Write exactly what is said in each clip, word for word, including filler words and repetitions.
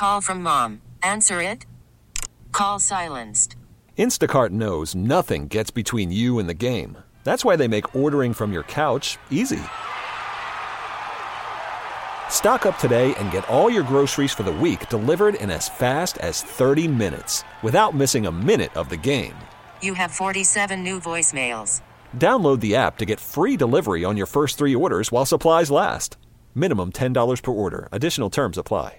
Call from mom. Answer it. Call silenced. Instacart knows nothing gets between you and the game. That's why they make ordering from your couch easy. Stock up today and get all your groceries for the week delivered in as fast as thirty minutes without missing a minute of the game. You have forty-seven new voicemails. Download the app to get free delivery on your first three orders while supplies last. Minimum ten dollars per order. Additional terms apply.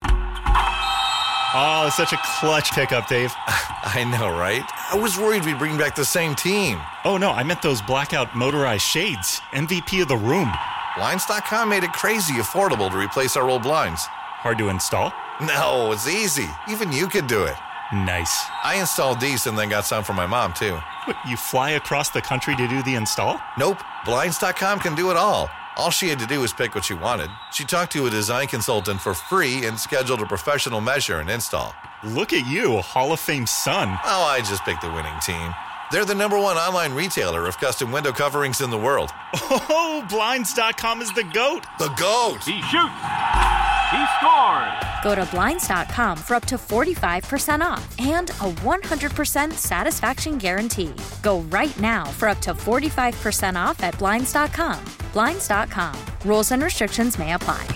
Oh, such a clutch pickup, Dave. I know, right? I was worried we'd bring back the same team. Oh, no, I meant those blackout motorized shades. M V P of the room. Blinds dot com made it crazy affordable to replace our old blinds. Hard to install? No, it's easy. Even you could do it. Nice. I installed these and then got some for my mom, too. What, you fly across the country to do the install? Nope. Blinds dot com can do it all. All she had to do was pick what she wanted. She talked to a design consultant for free and scheduled a professional measure and install. Look at you, Hall of Fame son. Oh, I just picked the winning team. They're the number one online retailer of custom window coverings in the world. Oh, Blinds dot com is the GOAT. The GOAT. He shoots. He scores. Go to Blinds dot com for up to forty-five percent off and a one hundred percent satisfaction guarantee. Go right now for up to forty-five percent off at Blinds dot com. Blinds dot com. Rules and restrictions may apply.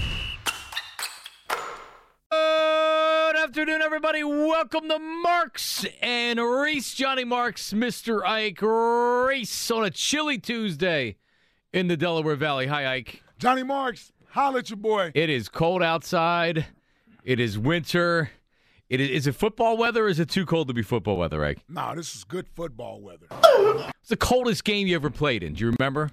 Good afternoon, everybody. Welcome to Marks and Reese. Johnny Marks, Mister Ike Reese on a chilly Tuesday in the Delaware Valley. Hi, Ike. Johnny Marks, holla at your boy. It is cold outside. It is winter. It is, is it football weather or is it too cold to be football weather, Ike? No, this is good football weather. It's the coldest game you ever played in. Do you remember?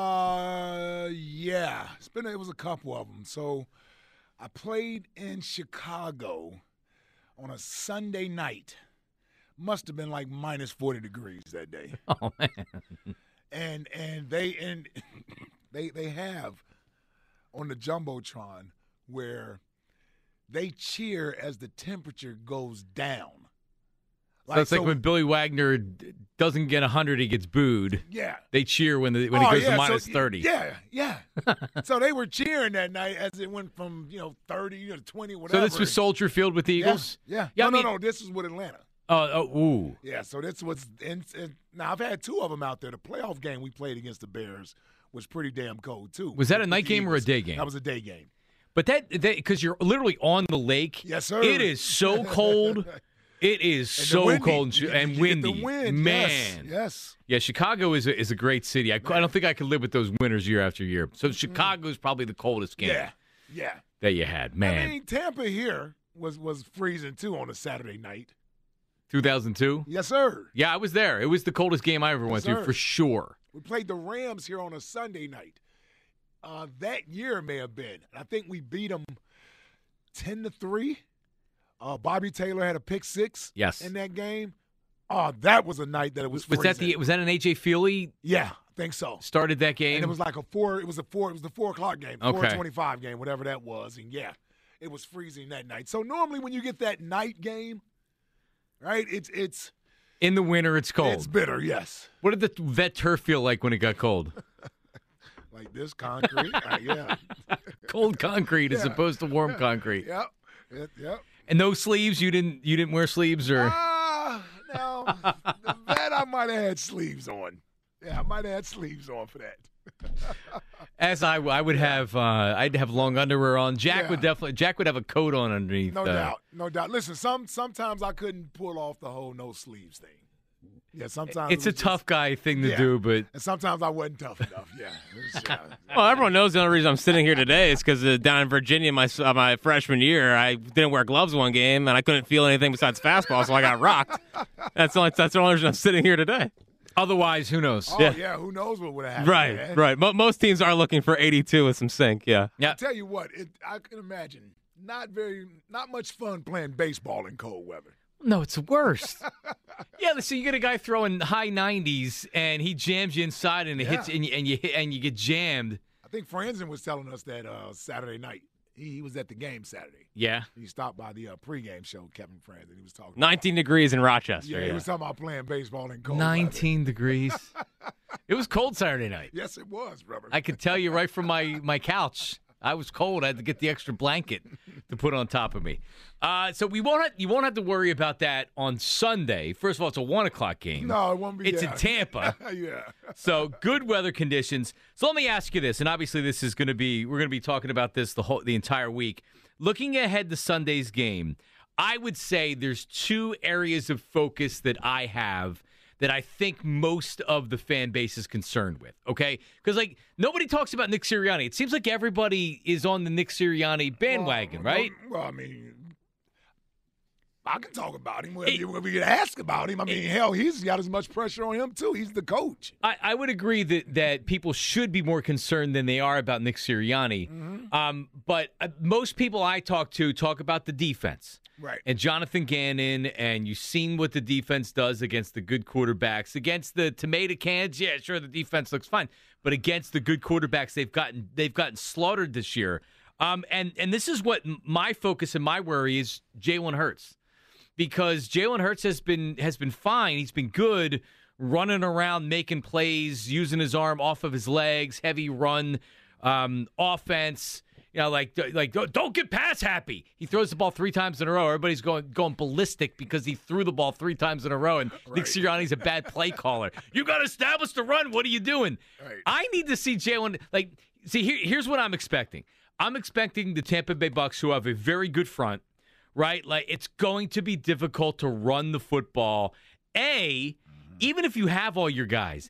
Uh, yeah. It's been, it was a couple of them. So I played in Chicago on a Sunday night. Must have been like minus forty degrees that day. Oh, man. And and they and they they have on the Jumbotron where they cheer as the temperature goes down. Like, so it's so, like when Billy Wagner doesn't get one hundred, he gets booed. Yeah. They cheer when the, when oh, it goes yeah, to minus so, thirty. Yeah, yeah. So they were cheering that night as it went from, you know, thirty to twenty, whatever. So this was Soldier Field with the Eagles? Yeah. yeah. yeah no, I mean, no, no. This was with Atlanta. Uh, oh, ooh. Yeah, so this was in, in, now I've had two of them out there. The playoff game we played against the Bears was pretty damn cold, too. Was that a night game or a day game? That was a day game. But that, because you're literally on the lake. Yes, sir. It is so cold. It is and so windy. cold and, you, and you windy. Get the wind. Man. Yes, yes. Yeah, Chicago is a, is a great city. I, I don't think I could live with those winters year after year. So Chicago is probably the coldest game yeah, yeah. that you had. Man. I mean, Tampa here was, was freezing, too, on a Saturday night. two thousand two? Yes, sir. Yeah, I was there. It was the coldest game I ever yes, went sir. to, for sure. We played the Rams here on a Sunday night. Uh, that year may have been. I think we beat them ten to three. Uh, Bobby Taylor had a pick six yes. in that game. Oh, that was a night that it was Was freezing. that the was that an A J Feely? Yeah, I think so. Started that game? And it was like a four it was a four it was the four o'clock game, okay. four twenty five game, whatever that was. And yeah, it was freezing that night. So normally when you get that night game, right, it's it's in the winter it's cold. It's bitter, yes. What did the vet turf feel like when it got cold? Like this concrete, uh, yeah. Cold concrete yeah. as opposed to warm concrete. Yep. Yep. yep. And no sleeves? You didn't you didn't wear sleeves or Ah, uh, no. The vet I might have had sleeves on. Yeah, I might have had sleeves on for that. As I, I would have, uh, I'd have long underwear on. Jack yeah. would definitely, Jack would have a coat on underneath. No uh, doubt, no doubt. Listen, some sometimes I couldn't pull off the whole no sleeves thing. Yeah, sometimes it's it a tough just, guy thing to yeah. do, but and sometimes I wasn't tough enough. Yeah. Was, yeah. Well, everyone knows the only reason I'm sitting here today is because uh, down in Virginia, my uh, my freshman year, I didn't wear gloves one game, and I couldn't feel anything besides fastball, so I got rocked. That's the only, that's the only reason I'm sitting here today. Otherwise, who knows? Oh, yeah. yeah, who knows what would have happened. Right, man. right. Mo- most teams are looking for eighty-two with some sink, yeah. Yeah. I tell you what, it, I can imagine not very, not much fun playing baseball in cold weather. No, it's the worst. Yeah, so you get a guy throwing high nineties, and he jams you inside, and it Yeah. hits, and you, and you and you get jammed. I think Franzen was telling us that uh, Saturday night. He, he was at the game Saturday. Yeah. He stopped by the uh, pregame show, Kevin Franzen. He was talking nineteen about, degrees in Rochester. Yeah, Yeah, he was talking about playing baseball in cold nineteen weather. degrees. It was cold Saturday night. Yes, it was, brother. I could tell you right from my, my couch. I was cold. I had to get the extra blanket to put on top of me. Uh, so we won't have, you won't have to worry about that on Sunday. First of all, it's a one o'clock game. No, it won't be. It's yeah. in Tampa. yeah. So good weather conditions. So let me ask you this, and obviously this is going to be we're going to be talking about this the whole the entire week. Looking ahead to Sunday's game, I would say there's two areas of focus that I have that I think most of the fan base is concerned with, okay? Because, like, nobody talks about Nick Sirianni. It seems like everybody is on the Nick Sirianni bandwagon, well, right? Well, I mean, I can talk about him. We, we can ask about him. I mean, hell, he's got as much pressure on him, too. He's the coach. I, I would agree that, that people should be more concerned than they are about Nick Sirianni. Mm-hmm. Um, but uh, most people I talk to talk about the defense. Right. And Jonathan Gannon, and you've seen what the defense does against the good quarterbacks. Against the tomato cans, yeah, sure, the defense looks fine. But against the good quarterbacks, they've gotten they've gotten slaughtered this year. Um, and, and this is what my focus and my worry is Jalen Hurts. Because Jalen Hurts has been has been fine. He's been good running around, making plays, using his arm off of his legs, heavy run um, offense. You know, like, like don't get pass happy. He throws the ball three times in a row. Everybody's going going ballistic because he threw the ball three times in a row, and right. Nick Sirianni's a bad play caller. You got to establish the run. What are you doing? Right. I need to see Jalen. Like, see, here, here's what I'm expecting. I'm expecting the Tampa Bay Bucs, who have a very good front, right? Like, it's going to be difficult to run the football. A, even if you have all your guys.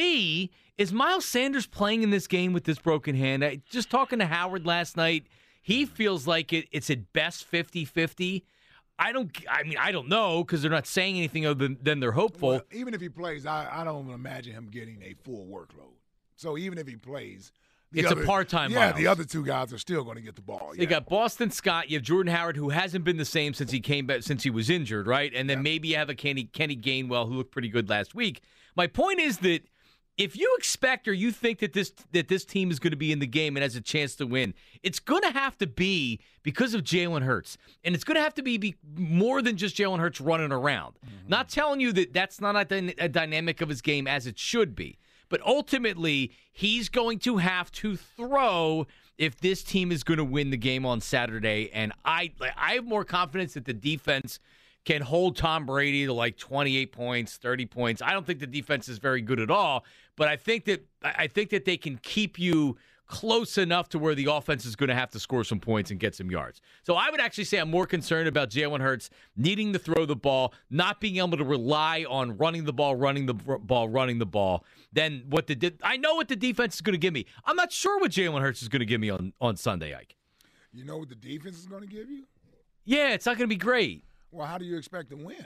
B, is Miles Sanders playing in this game with this broken hand? I, just talking to Howard last night, he feels like it, it's at best fifty-fifty. I don't I mean, I don't know because they're not saying anything other than, than they're hopeful. Well, even if he plays, I, I don't imagine him getting a full workload. So even if he plays, the it's other, a part-time Yeah, Miles. The other two guys are still going to get the ball. You yeah. got Boston Scott. You have Jordan Howard, who hasn't been the same since he came back, since he was injured, right? And then yeah. maybe you have a Kenny, Kenny Gainwell, who looked pretty good last week. My point is that if you expect or you think that this that this team is going to be in the game and has a chance to win, it's going to have to be because of Jalen Hurts. And it's going to have to be, be more than just Jalen Hurts running around. Mm-hmm. Not telling you that that's not a, a dynamic of his game as it should be. But ultimately, he's going to have to throw if this team is going to win the game on Saturday. And I I have more confidence that the defense can hold Tom Brady to like twenty-eight points, thirty points. I don't think the defense is very good at all, but I think that I think that they can keep you close enough to where the offense is going to have to score some points and get some yards. So I would actually say I'm more concerned about Jalen Hurts needing to throw the ball, not being able to rely on running the ball, running the ball, running the ball, than what the de- I know what the defense is going to give me. I'm not sure what Jalen Hurts is going to give me on, on Sunday, Ike. You know what the defense is going to give you? Yeah, it's not going to be great. Well, how do you expect to win?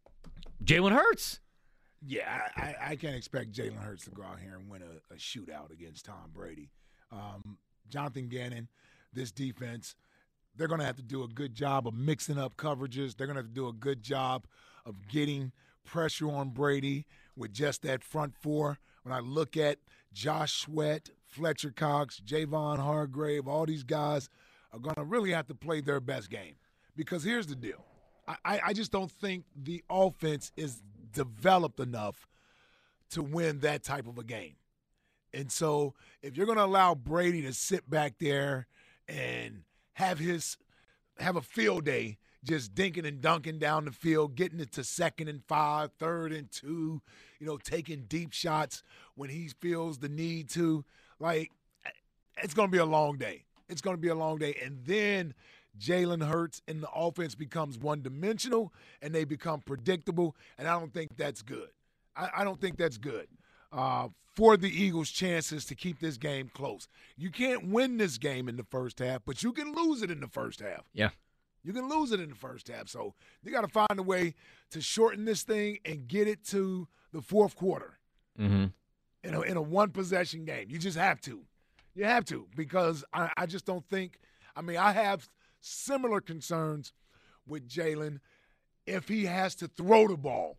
Jalen Hurts. Yeah, I, I can't expect Jalen Hurts to go out here and win a, a shootout against Tom Brady. Um, Jonathan Gannon, this defense, they're going to have to do a good job of mixing up coverages. They're going to have to do a good job of getting pressure on Brady with just that front four. When I look at Josh Sweat, Fletcher Cox, Javon Hargrave, all these guys are going to really have to play their best game. Because here's the deal. I, I just don't think the offense is developed enough to win that type of a game. And so if you're going to allow Brady to sit back there and have his have a field day just dinking and dunking down the field, getting it to second and five, third and two, you know, taking deep shots when he feels the need to, like, it's going to be a long day. It's going to be a long day. And then Jalen Hurts and the offense becomes one-dimensional and they become predictable, and I don't think that's good. I, I don't think that's good uh, for the Eagles' chances to keep this game close. You can't win this game in the first half, but you can lose it in the first half. Yeah. You can lose it in the first half. So you got to find a way to shorten this thing and get it to the fourth quarter mm-hmm. in a, in a one-possession game. You just have to. You have to because I, I just don't think – I mean, I have – similar concerns with Jalen if he has to throw the ball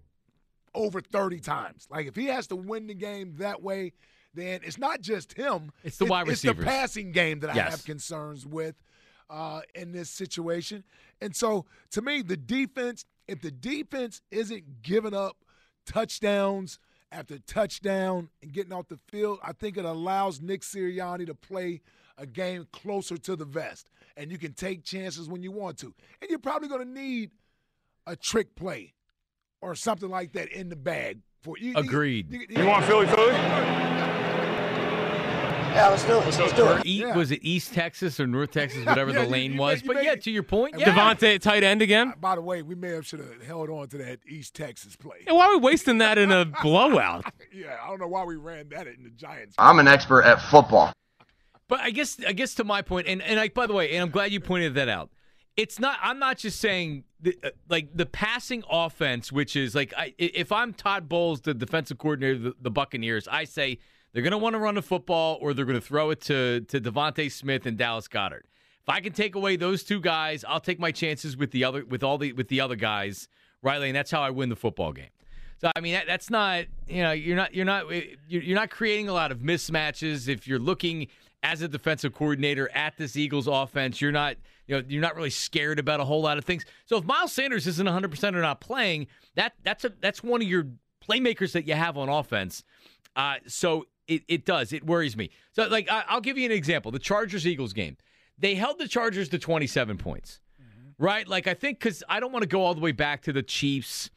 over thirty times. Like, if he has to win the game that way, then it's not just him. It's the wide receivers. It's the passing game that I yes. have concerns with uh, in this situation. And so, to me, the defense, if the defense isn't giving up touchdowns after touchdown and getting off the field, I think it allows Nick Sirianni to play a game closer to the vest, and you can take chances when you want to. And you're probably going to need a trick play or something like that in the bag. For you. Agreed. You, you, You want Philly Philly? Yeah, let's do it. Let's, let's do it. E- Yeah. Was it East Texas or North Texas, whatever Yeah, the you- lane you was? may- you but may- yeah, to your point, And yeah. Devontae tight end again. By the way, we may have should have held on to that East Texas play. Yeah, why are we wasting that in a blowout? Yeah, I don't know why we ran that in the Giants. I'm an expert at football. But I guess I guess to my point, and and I, by the way, and I'm glad you pointed that out. It's not. I'm not just saying the, uh, like the passing offense, which is like I, if I'm Todd Bowles, the defensive coordinator of the, the Buccaneers, I say they're going to want to run the football or they're going to throw it to to Devontae Smith and Dallas Goedert. If I can take away those two guys, I'll take my chances with the other with all the with the other guys, Riley, and that's how I win the football game. So I mean, that, that's not you know you're not you're not you're not creating a lot of mismatches if you're looking as a defensive coordinator at this Eagles offense. You're not you know you're not really scared about a whole lot of things. So if Miles Sanders isn't one hundred percent or not playing, that that's a that's one of your playmakers that you have on offense. Uh, so it it does it worries me. So like I, I'll give you an example: the Chargers Eagles game. They held the Chargers to twenty-seven points, mm-hmm. right? Like I think because I don't want to go all the way back to the Chiefs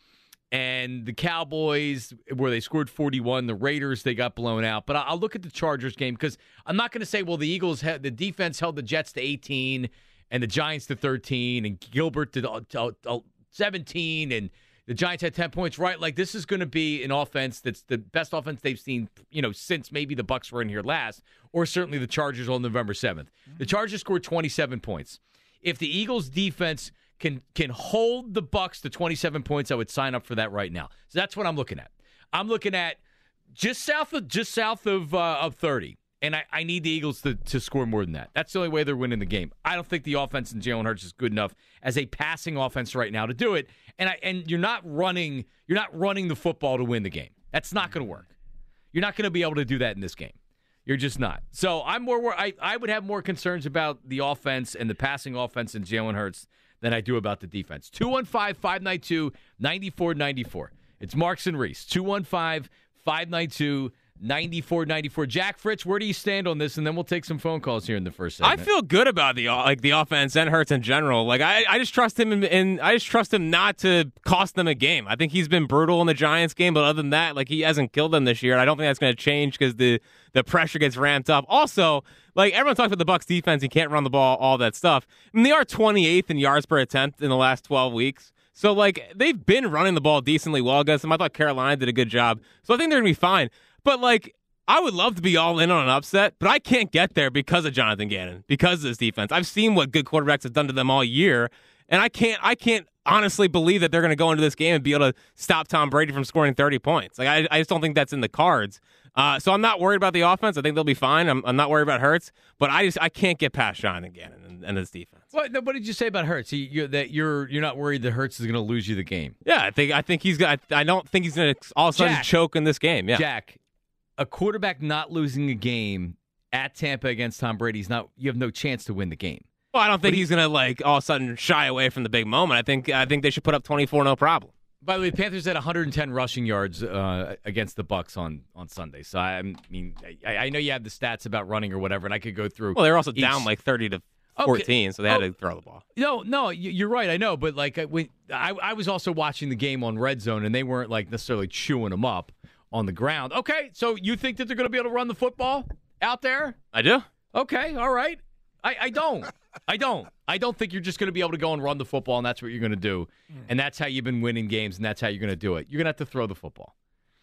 and the Cowboys where they scored forty-one, the Raiders, they got blown out. But I'll look at the Chargers game because I'm not going to say, well, the Eagles, had, the defense held the Jets to eighteen and the Giants to thirteen and Gilbert to, to, to seventeen and the Giants had ten points, right? Like this is going to be an offense that's the best offense they've seen, you know, since maybe the Bucs were in here last, or certainly the Chargers on November seventh. Mm-hmm. The Chargers scored twenty-seven points. If the Eagles defense can can hold the Bucs to twenty-seven points, I would sign up for that right now. So that's what I'm looking at. I'm looking at just south of just south of uh, of thirty, and I, I need the Eagles to, to score more than that. That's the only way they're winning the game. I don't think the offense in Jalen Hurts is good enough as a passing offense right now to do it. And I and you're not running you're not running the football to win the game. That's not going to work. You're not going to be able to do that in this game. You're just not. So I'm more. I I would have more concerns about the offense and the passing offense in Jalen Hurts than I do about the defense. two one five, five nine two, nine four nine four. It's Marks and Reese. two one five, five nine two, nine four nine four. Jack Fritz, where do you stand on this? And then we'll take some phone calls here in the first segment. I feel good about the like the offense and Hurts in general. Like I, I just trust him in, in I just trust him not to cost them a game. I think he's been brutal in the Giants game, but other than that, like he hasn't killed them this year. And I don't think that's going to change because the the pressure gets ramped up. Also, like everyone talks about the Bucs defense, you can't run the ball, all that stuff. I mean, they are twenty-eighth in yards per attempt in the last twelve weeks. So like they've been running the ball decently well against them. I thought Carolina did a good job. So I think they're going to be fine. But like I would love to be all in on an upset, but I can't get there because of Jonathan Gannon, because of this defense. I've seen what good quarterbacks have done to them all year, and I can't I can't honestly believe that they're going to go into this game and be able to stop Tom Brady from scoring thirty points. Like I, I just don't think that's in the cards. Uh, so I'm not worried about the offense. I think they'll be fine. I'm, I'm not worried about Hurts, but I just I can't get past Jonathan Gannon and, and his defense. What, what did you say about Hurts? You, you're, that you're you're not worried that Hurts is going to lose you the game? Yeah, I think I think he's got. I don't think he's going to all of a sudden Jack, choke in this game. Yeah, Jack. A quarterback not losing a game at Tampa against Tom Brady's not. You have no chance to win the game. Well, I don't think he's going to like all of a sudden shy away from the big moment. I think I think they should put up twenty-four, no problem. By the way, the Panthers had one hundred ten rushing yards uh, against the Bucs on, on Sunday. So I mean, I, I know you have the stats about running or whatever, and I could go through. Well, they were also each... down like thirty to fourteen, okay. So they had oh, to throw the ball. No, no, you're right. I know, but like when I, I was also watching the game on Red Zone, and they weren't like necessarily chewing them up on the ground. Okay, so you think that they're going to be able to run the football out there? I do. Okay, all right. I, I don't. I don't. I don't think you're just going to be able to go and run the football, and that's what you're going to do. And that's how you've been winning games, and that's how you're going to do it. You're going to have to throw the football.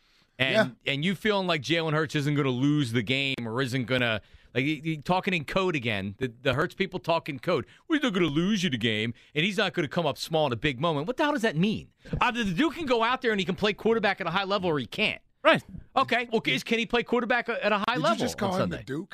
And yeah. and you feeling like Jalen Hurts isn't going to lose the game or isn't going to, like, he, he, talking in code again. The, the Hurts people talk in code. We're not going to lose you the game, and he's not going to come up small in a big moment. What the hell does that mean? Either the dude can go out there and he can play quarterback at a high level, or he can't. Right. Okay. Well, can he play quarterback at a high Did level? Did you just call him Sunday? the Duke?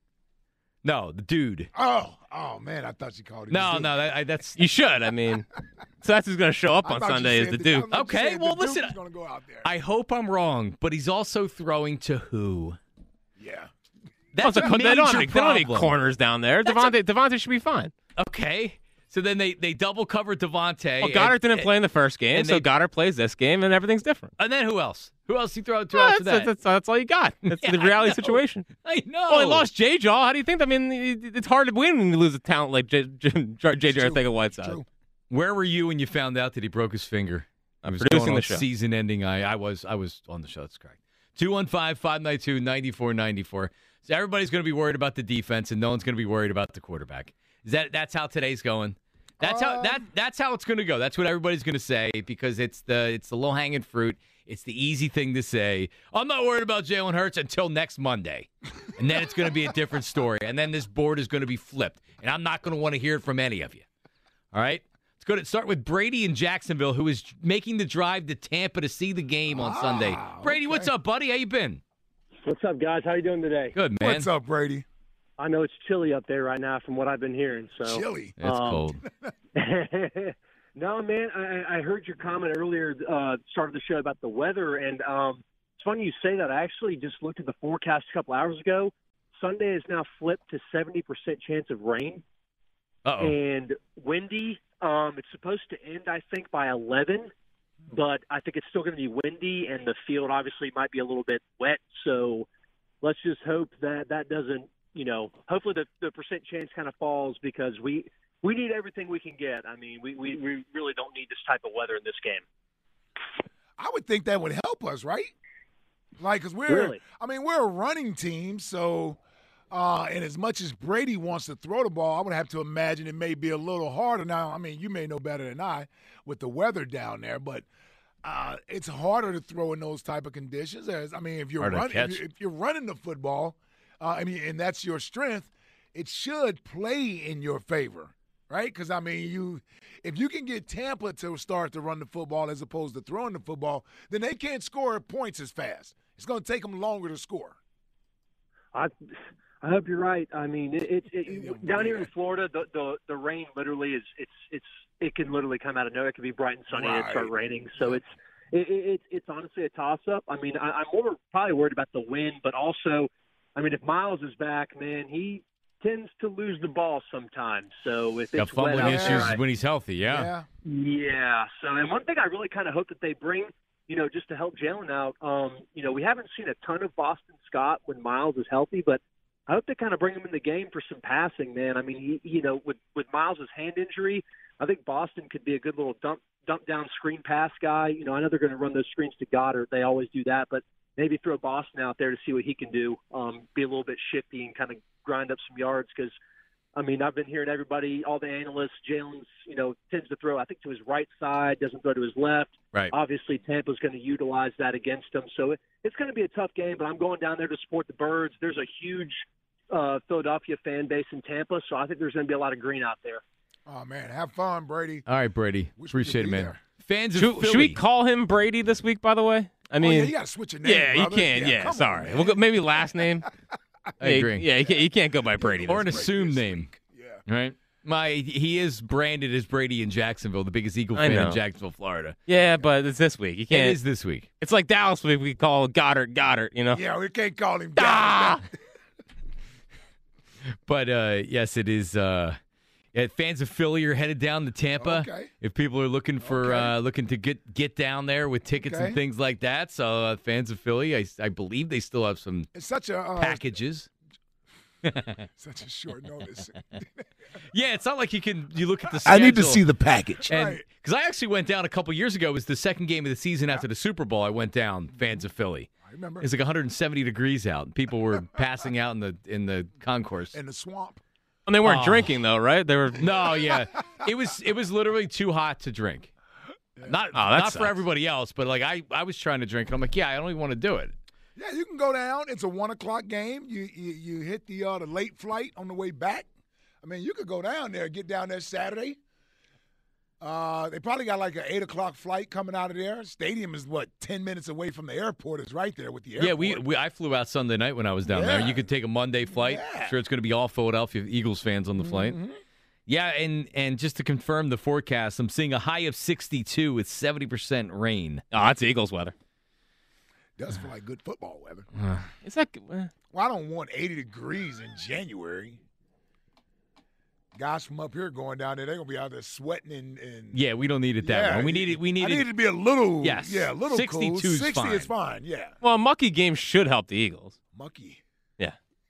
No, the dude. Oh, oh man, I thought you called him. No, the no, that, I, that's you should. I mean, so that's who's going to show up on Sunday is the Duke. Okay, well, listen. Gonna go out there. I hope I'm wrong, but he's also throwing to who? Yeah, that's well, a a, major they don't have, problem. They don't have any corners down there. Devontae, a, Devontae should be fine. Okay, So then they, they double covered Devontae. Well, Goddard and, didn't play in the first game, and so they- Goddard plays this game, and everything's different. And then who else? Who else you throw out to Well, after that's, that? that's, that's all you got. That's Yeah, the I reality know. situation. I know. Oh, they lost J-Jaw. How do you think? I mean, it- it's hard to win when you lose a talent like J J J J Arcega-Whiteside. True. Where were you when you found out that he broke his finger? I was producing going the on show. season-ending. I, I was I was on the show. That's correct. two one five, five nine two, nine four nine four. So everybody's going to be worried about the defense, and no one's going to be worried about the quarterback. Is that that's how today's going? That's how that that's how it's going to go. That's what everybody's going to say because it's the it's the low-hanging fruit. It's the easy thing to say. I'm not worried about Jalen Hurts until next Monday, and then it's going to be a different story. And then this board is going to be flipped, and I'm not going to want to hear it from any of you. All right. Go to start with Brady in Jacksonville, who is making the drive to Tampa to see the game on Ah, Sunday. Brady, okay. what's up, buddy? How you been? What's up, guys? How you doing today? Good, man. What's up, Brady? I know it's chilly up there right now from what I've been hearing. So Chilly. It's Um, cold. No, man, I, I heard your comment earlier, uh, start of the show about the weather, and um, it's funny you say that. I actually just looked at the forecast a couple hours ago. Sunday is now flipped to seventy percent chance of rain Uh-oh. and windy. Um, it's supposed to end, I think, by eleven, but I think it's still going to be windy, and the field obviously might be a little bit wet. So let's just hope that that doesn't, you know, hopefully the, the percent chance kind of falls because we we need everything we can get. I mean, we, we, we really don't need this type of weather in this game. I would think that would help us, right? Like, because we're, Really? I mean, we're a running team, so, uh, and as much as Brady wants to throw the ball, I would have to imagine it may be a little harder. Now, I mean, you may know better than I with the weather down there, but uh, it's harder to throw in those type of conditions. As I mean, if you're Harder to running, catch. if, you, if you're running the football, uh, I mean, and that's your strength, it should play in your favor. Right? Because, I mean, you if you can get Tampa to start to run the football as opposed to throwing the football, then they can't score points as fast. It's going to take them longer to score. I I hope you're right. I mean, it, it, it down here in Florida, the, the the rain literally is it's it's it can literally come out of nowhere. It can be bright and sunny and Right. start raining. So it's it, it, it's it's honestly a toss up. I mean, I, I'm more probably worried about the wind, but also, I mean, if Miles is back, man, he tends to lose the ball sometimes. So if Got it's wet fumbling out issues there, I- when he's healthy, yeah. Yeah. yeah. So, and one thing I really kind of hope that they bring, you know, just to help Jalen out, um, you know, we haven't seen a ton of Boston Scott when Miles is healthy, but I hope they kind of bring him in the game for some passing, man. I mean, he, you know, with, with Miles' hand injury, I think Boston could be a good little dump, dump down screen pass guy. You know, I know they're going to run those screens to Goddard. They always do that, but maybe throw Boston out there to see what he can do, um, be a little bit shifty and kind of grind up some yards because, I mean, I've been hearing everybody, all the analysts, Jalen's, you know, tends to throw, I think, to his right side, doesn't throw to his left. Right. Obviously, Tampa's going to utilize that against him. So it, it's going to be a tough game, but I'm going down there to support the Birds. There's a huge uh, Philadelphia fan base in Tampa, so I think there's going to be a lot of green out there. Oh, man. Have fun, Brady. All right, Brady. Wish we Appreciate could it, be man. there. Fans of Should, Philly. should we call him Brady this week, by the way? I mean, oh, yeah, you got to switch your name, yeah, you brother. can. Yeah, come on, sorry. man. We'll go, maybe last name. I Yeah, agree. Yeah, you can't, you can't go by Brady. Or an this week. assumed this name. week. Yeah. Right? My He is branded as Brady in Jacksonville, the biggest Eagle I fan know. in Jacksonville, Florida. Yeah, but it's this week. You It can't. is this week. It's like Dallas week. We call Goddard Goddard. You know. Yeah, we can't call him Ah! Goddard. But, uh, yes, it is. Uh, yeah, fans of Philly are headed down to Tampa. Okay. If people are looking for Okay. uh, looking to get get down there with tickets Okay. and things like that, so uh, fans of Philly, I, I believe they still have some It's such a uh, packages. such a short notice. Yeah, it's not like you can. You look at the. I need to schedule. see the package. And Right. because I actually went down a couple years ago, it was the second game of the season after the Super Bowl. I went down, fans of Philly. I remember. It's like one hundred seventy degrees out. And people were passing out in the in the concourse. In the swamp. And they weren't Oh. drinking though, right? They were. No, yeah, it was it was literally too hot to drink. Not Oh, that not for sucks. everybody else, but like I, I was trying to drink, and I'm like, yeah, I don't even want to do it. Yeah, you can go down. It's a one o'clock game. You you, you hit the uh, the late flight on the way back. I mean, you could go down there, get down there Saturday. Uh, they probably got like an eight o'clock flight coming out of there. Stadium is what ten minutes away from the airport. It's right there with the airport. Yeah, we, we I flew out Sunday night when I was down there. Yeah. You could take a Monday flight. Yeah. Sure, it's going to be all Philadelphia Eagles fans on the flight. Mm-hmm. Yeah, and and just to confirm the forecast, I'm seeing a high of sixty-two with seventy percent rain. Oh, that's Eagles weather. does feel like good football weather. Is that? Uh, Well, I don't want eighty degrees in January. guys from up here going down there, they're gonna be out there sweating and, and Yeah, we don't need it that yeah, way. We need it. We need I it. need it to be a little. Yes. Yeah, a little sixty-two cool. is sixty fine. is fine. Yeah. Well, a mucky game should help the Eagles. Mucky. Yeah.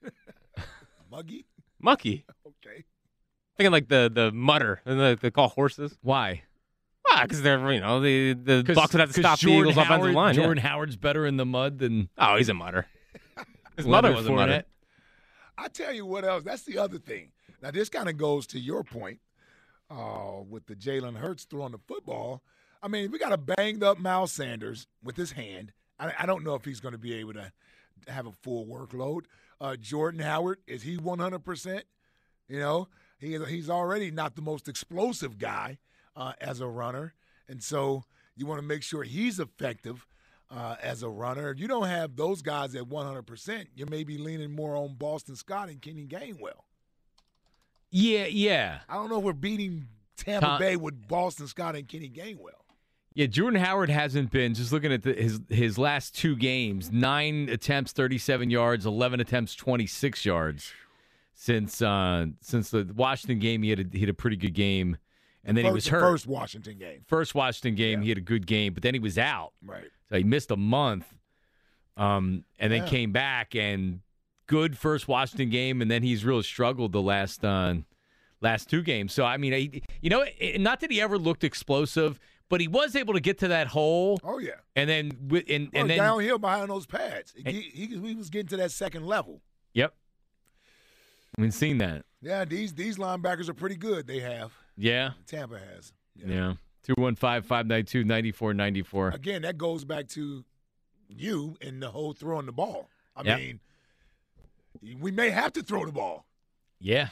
Muggy. Mucky. Okay. Thinking like the the mutter, and the, they call horses. Why? Why? Because they're you know the the Bucs would have to stop the Jordan Eagles' offensive Howard, line. yeah. Jordan Howard's better in the mud than. Oh, he's a mutter. His mother Leonard was a mutter. Fournette. I tell you what else. That's the other thing. Now this kind of goes to your point uh, with the Jalen Hurts throwing the football. I mean, we got a banged up Miles Sanders with his hand. I, I don't know if he's going to be able to have a full workload. Uh, Jordan Howard, is he one hundred percent? You know, he he's already not the most explosive guy uh, as a runner, and so you want to make sure he's effective uh, as a runner. If you don't have those guys at one hundred percent, you may be leaning more on Boston Scott and Kenny Gainwell. Yeah, yeah. I don't know if we're beating Tampa Tom- Bay with Boston Scott and Kenny Gainwell. Yeah, Jordan Howard hasn't been, just looking at the, his his last two games, nine attempts, thirty-seven yards, eleven attempts, twenty-six yards. Since uh, since the Washington game, he had a, he had a pretty good game, and then first, he was hurt. First Washington game. First Washington game, Yeah. he had a good game, but then he was out. Right. So he missed a month, um, and then Yeah. came back and good first Washington game, and then he's really struggled the last uh, last two games. So I mean, I, you know, it, not that he ever looked explosive, but he was able to get to that hole. Oh yeah. And then wi- and Well, and then downhill behind those pads, And- he, he he was getting to that second level. yep, we've seen that. Yeah, these these linebackers are pretty good. They have. Yeah, Tampa has. yeah. Two one five five nine two ninety four ninety four. Again, that goes back to you and the whole throwing the ball. I Yep. mean, we may have to throw the ball. Yeah,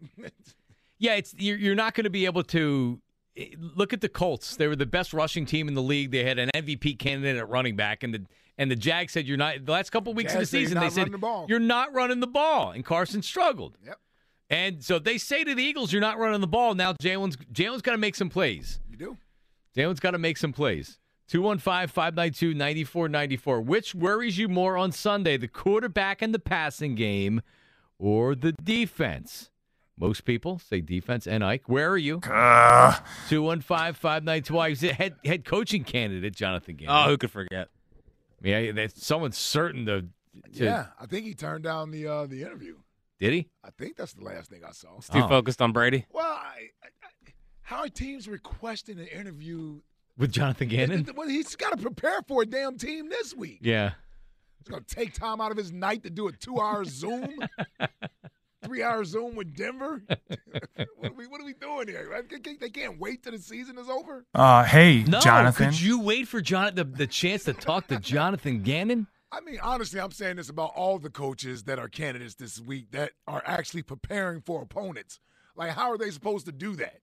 yeah. It's you're you're not going to be able to. Look at the Colts. They were the best rushing team in the league. They had an M V P candidate at running back, and the and the Jags said you're not. The last couple of weeks Jags of the said you're season, they not said running the ball. you're not running the ball, and Carson struggled. Yep. And so they say to the Eagles, you're not running the ball. Now Jalen's Jalen's got to make some plays. You do. Jalen's got to make some plays. two one five five nine two nine four nine four. Which worries you more on Sunday, the quarterback and the passing game or the defense? Most people say defense. And Ike, where are you? Uh, two one five five nine two. He's a head, head coaching candidate, Jonathan Gannon. Oh, who could forget? Yeah, that's someone's certain to, to. yeah, I think he turned down the uh, the interview. Did he? I think that's the last thing I saw. He's too Oh. focused on Brady. Well, I, I, I, how are teams requesting an interview? With Jonathan Gannon? Well, he's got to prepare for a damn team this week. Yeah. He's going to take time out of his night to do a two-hour Zoom, three-hour Zoom with Denver. what, are we, what are we doing here? They can't wait till the season is over? Uh, hey, No, Jonathan. could you wait for John the, the chance to talk to Jonathan Gannon? I mean, honestly, I'm saying this about all the coaches that are candidates this week that are actually preparing for opponents. Like, how are they supposed to do that?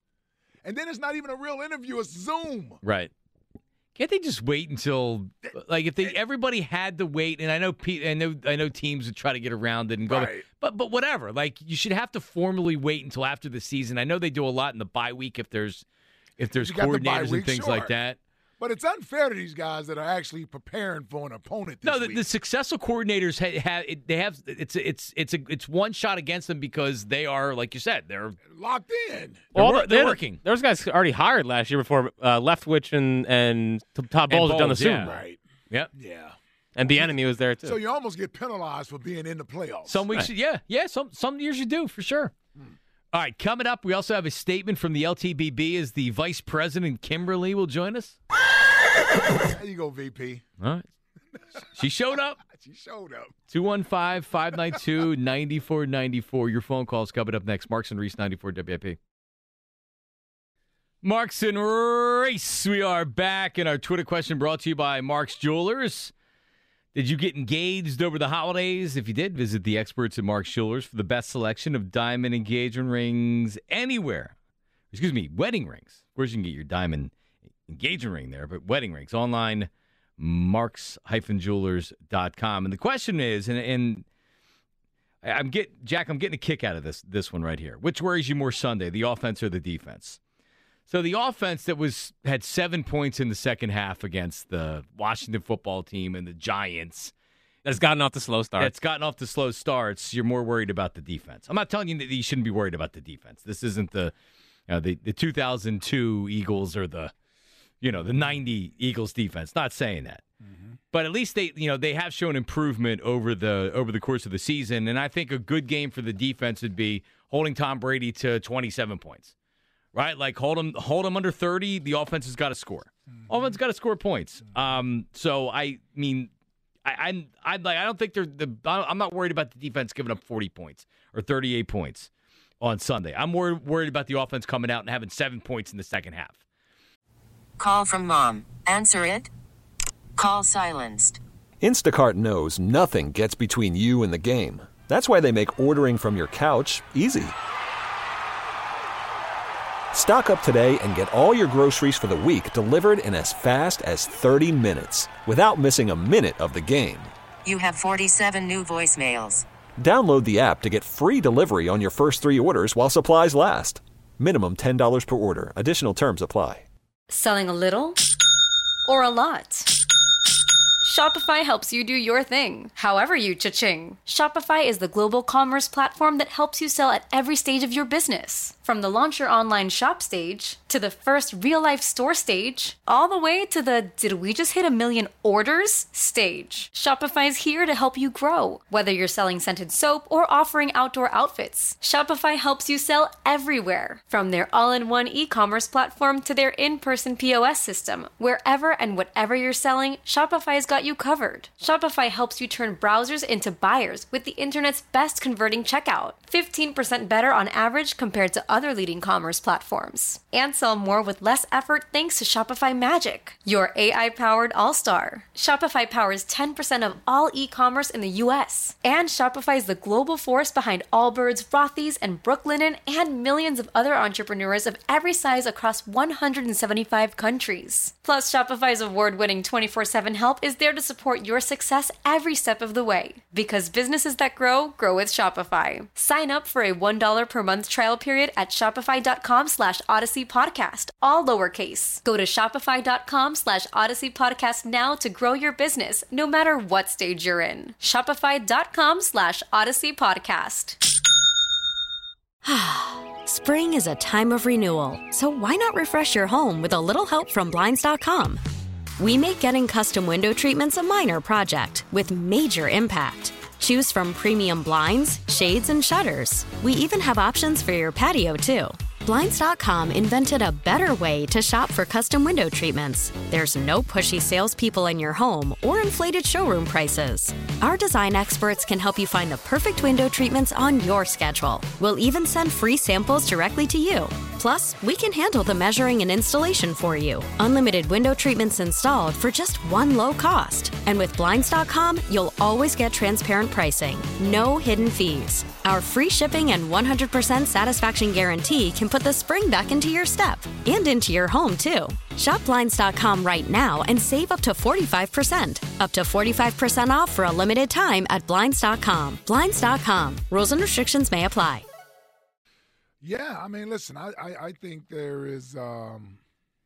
And then it's not even a real interview; it's Zoom. Right. Can't they just wait until, like, if they everybody had to wait? And I know, Pete, I know, I know teams would try to get around it and go, Right. but but whatever. Like, you should have to formally wait until after the season. I know they do a lot in the bye week if there's if there's You got the bye coordinators week, and things sure. like that. But it's unfair to these guys that are actually preparing for an opponent. This No, the, week. the successful coordinators ha- have they have it's it's it's a it's one shot against them because they are, like you said, they're locked in. They're, Well, wor- they they're had- working. There was guys already hired last year before uh, Leftwich and and Todd Bowles have done the Bowles, Zoom. yeah. Right. Yep. Yeah. And the enemy was there too. So you almost get penalized for being in the playoffs. Some weeks, yeah, yeah. Some some years you do for sure. All right, coming up, we also have a statement from the L T B B as the Vice President Kimberly will join us. There you go, V P. All right, she showed up. She showed up. two one five, five nine two, nine four nine four. Your phone calls coming up next. Marks and Reese, ninety-four W I P. Marks and Reese, we are back. And our Twitter question brought to you by Mark's Jewelers. Did you get engaged over the holidays? If you did, visit the experts at Mark's Jewelers for the best selection of diamond engagement rings anywhere. Excuse me, wedding rings. Of course, you can get your diamond engagement ring there, but wedding rings online, marks dash jewelers dot com. And the question is, and, and I'm get Jack, I'm getting a kick out of this this one right here. Which worries you more Sunday, the offense or the defense? So the offense that was had seven points in the second half against the Washington football team and the Giants That's gotten off the slow start. It's gotten off the slow starts. You're more worried about the defense. I'm not telling you that you shouldn't be worried about the defense. This isn't the, you know, the the two thousand two Eagles or the, you know, the ninety Eagles defense. Not saying that, mm-hmm. but at least they, you know, they have shown improvement over the over the course of the season. And I think a good game for the defense would be holding Tom Brady to twenty-seven points, right? Like hold him hold him under thirty. The offense has got to score. Mm-hmm. Offense got to score points. Um, so I mean. I, I, I like. I don't think they're the. I'm not worried about the defense giving up forty points or thirty-eight points on Sunday. I'm more worried about the offense coming out and having seven points in the second half. Call from mom. Answer it. Call silenced. Instacart knows nothing gets between you and the game. That's why they make ordering from your couch easy. Stock up today and get all your groceries for the week delivered in as fast as thirty minutes without missing a minute of the game. You have forty-seven new voicemails. Download the app to get free delivery on your first three orders while supplies last. Minimum ten dollars per order. Additional terms apply. Selling a little or a lot? Shopify helps you do your thing, however you cha-ching. Shopify is the global commerce platform that helps you sell at every stage of your business. From the launch your online shop stage, to the first real-life store stage, all the way to the did we just hit a million orders stage. Shopify's here to help you grow. Whether you're selling scented soap or offering outdoor outfits, Shopify helps you sell everywhere. From their all-in-one e-commerce platform to their in-person P O S system, wherever and whatever you're selling, Shopify's got you covered. Shopify helps you turn browsers into buyers with the internet's best converting checkout. fifteen percent better on average compared to other leading commerce platforms. And sell more with less effort thanks to Shopify Magic, your A I-powered all-star. Shopify powers ten percent of all e-commerce in the U S. And Shopify is the global force behind Allbirds, Rothy's, and Brooklinen, and millions of other entrepreneurs of every size across one hundred seventy-five countries. Plus, Shopify's award-winning twenty-four seven help is there to support your success every step of the way. Because businesses that grow, grow with Shopify. Sign up for a one dollar per month trial period at shopify.com slash Odyssey Podcast, all lowercase. Go to shopify.com slash Odyssey Podcast now to grow your business, no matter what stage you're in. Shopify.com slash Odyssey Podcast. Spring is a time of renewal, so why not refresh your home with a little help from Blinds dot com? We make getting custom window treatments a minor project with major impact. Choose from premium blinds, shades, and shutters. We even have options for your patio, too. Blinds dot com invented a better way to shop for custom window treatments. There's no pushy salespeople in your home or inflated showroom prices. Our design experts can help you find the perfect window treatments on your schedule. We'll even send free samples directly to you. Plus, we can handle the measuring and installation for you. Unlimited window treatments installed for just one low cost. And with Blinds dot com, you'll always get transparent pricing. No hidden fees. Our free shipping and one hundred percent satisfaction guarantee can put the spring back into your step and into your home, too. Shop Blinds dot com right now and save up to forty-five percent. Up to forty-five percent off for a limited time at Blinds dot com. Blinds dot com. Rules and restrictions may apply. Yeah, I mean, listen, I, I, I think there is um,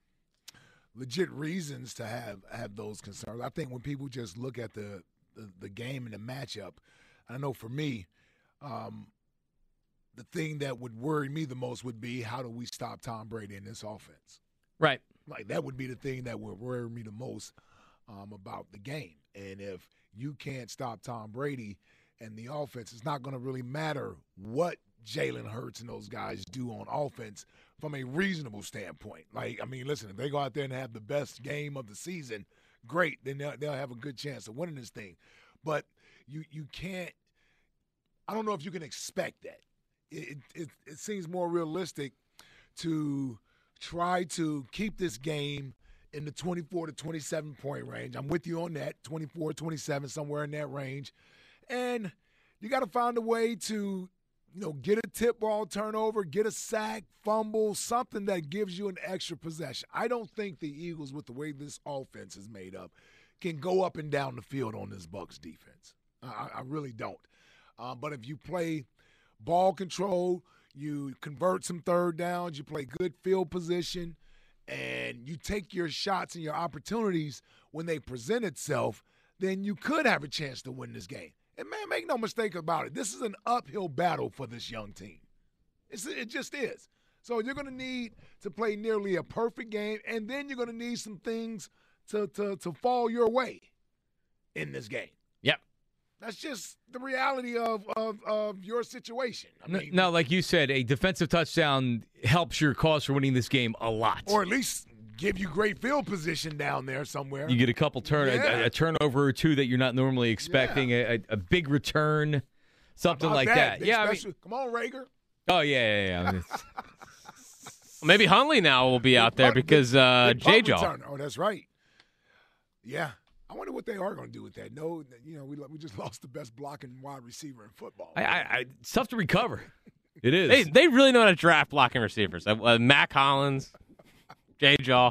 legit reasons to have, have those concerns. I think when people just look at the, the, the game and the matchup, I know for me, um, the thing that would worry me the most would be how do we stop Tom Brady in this offense? Right. Like, that would be the thing that would worry me the most um, about the game. And if you can't stop Tom Brady and the offense, it's not going to really matter what Jalen Hurts and those guys do on offense from a reasonable standpoint. Like, I mean, listen, if they go out there and have the best game of the season, great, then they'll, they'll have a good chance of winning this thing. But you you can't – I don't know if you can expect that. It, it, it seems more realistic to try to keep this game in the twenty-four to twenty-seven point range. I'm with you on that, twenty-four, twenty-seven, somewhere in that range. And you got to find a way to – you know, get a tip ball turnover, get a sack, fumble, something that gives you an extra possession. I don't think the Eagles, with the way this offense is made up, can go up and down the field on this Bucs defense. I, I really don't. Uh, but if you play ball control, you convert some third downs, you play good field position, and you take your shots and your opportunities when they present itself, then you could have a chance to win this game. And, man, make no mistake about it. This is an uphill battle for this young team. It's, it just is. So you're going to need to play nearly a perfect game, and then you're going to need some things to, to, to fall your way in this game. Yep. That's just the reality of, of, of your situation. I mean, now, like you said, a defensive touchdown helps your cause for winning this game a lot. Or at least give you great field position down there somewhere. You get a couple turn, yeah. a, a turnover or two that you're not normally expecting, yeah. a, a big return, something like that. that. Yeah, I mean, come on, Rager. Oh yeah, yeah, yeah. I mean, maybe Hundley now will be out there because uh, J-Jaw. Oh, that's right. Yeah. I wonder what they are going to do with that. No, you know, we we just lost the best blocking wide receiver in football. I, I, I it's tough to recover. It is. They they really know how to draft blocking receivers. Uh, Mac Hollins, J-Jaw.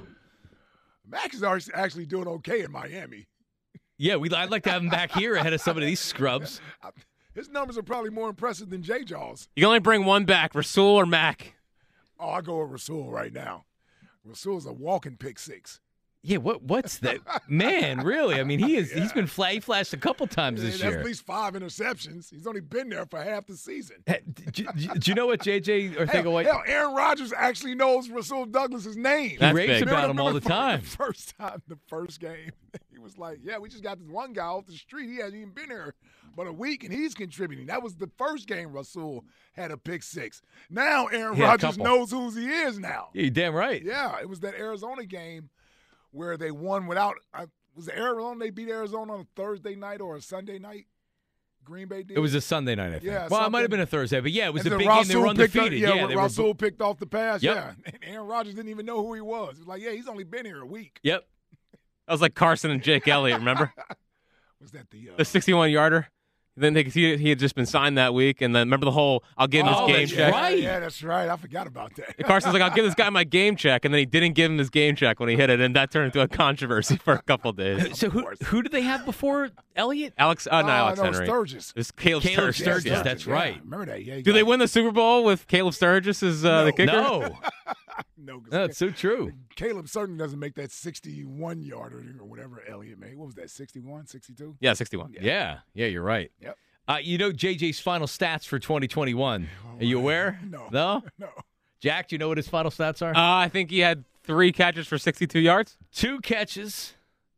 Mac is actually doing okay in Miami. Yeah, we. I'd like to have him back here ahead of some of these scrubs. His numbers are probably more impressive than J-Jaw's. You can only bring one back, Rasul or Mac. Oh, I go with Rasul right now. Rasul's a walking pick six. Yeah, what what's that? Man, really? I mean, he is, yeah. he's been fly, he flashed a couple times yeah, this that's year. at least five interceptions. He's only been there for half the season. Hey, do, do, do you know what J J Ortega-White? Hell, Aaron Rodgers actually knows Rasul Douglas's name. He raves about him all the time. The first time, the first game, he was like, yeah, we just got this one guy off the street. He hasn't even been here but a week, and he's contributing. That was the first game Rasul had a pick six. Now Aaron Rodgers knows who he is now. Yeah, you're damn right. Yeah, it was that Arizona game where they won without uh, – was it Arizona? They beat Arizona on a Thursday night or a Sunday night? Green Bay did? It was a Sunday night, I think. Yeah, well, it might have been a Thursday, but yeah, it was and a big Rasul game. They were undefeated. Up, yeah, yeah, they Rasul were... picked off the pass. Yep. Yeah, and Aaron Rodgers didn't even know who he was. He was like, yeah, he's only been here a week. Yep. That was like Carson and Jake Elliott, remember? Was that the uh, the sixty-one-yarder? Then they, he, he had just been signed that week, and then remember the whole "I'll give him oh, his game check." Right. Yeah, that's right. I forgot about that. And Carson's like, "I'll give this guy my game check," and then he didn't give him his game check when he hit it, and that turned into a controversy for a couple of days. So who who did they have before Elliott? Alex, uh, not uh, Alex no, Henry. Sturgis. It was Caleb, Caleb Sturgis. Sturgis. Yeah. That's yeah, right. Remember that? Yeah. Do they win the Super Bowl with Caleb Sturgis as uh, no. the kicker? No. no, That's so true. Caleb certainly doesn't make that sixty-one yarder or whatever Elliott made. What was that? sixty-one, sixty-two? Yeah, sixty-one. Yeah, yeah, yeah you're right. Yep. Uh, you know J J's final stats for twenty twenty-one. Are you aware? No. No? No. Jack, do you know what his final stats are? Uh, I think he had three catches for sixty-two yards. Two catches